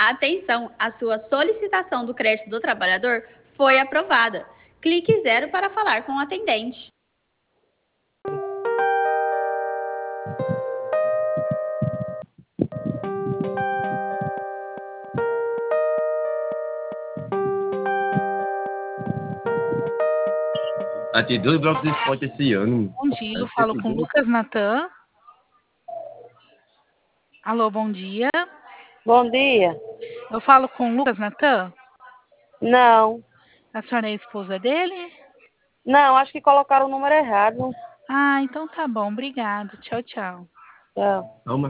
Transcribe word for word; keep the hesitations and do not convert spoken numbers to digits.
Atenção, a sua solicitação do crédito do trabalhador foi aprovada. Clique zero para falar com o atendente. Ah, tem dois blocos de esporte esse ano. Bom dia, eu falo com Lucas Natan. Alô, bom dia. Bom dia. Eu falo com Lucas Natan? Não. A senhora é a esposa dele? Não, acho que colocaram o número errado. Ah, então tá bom, obrigado. Tchau, tchau. Tchau.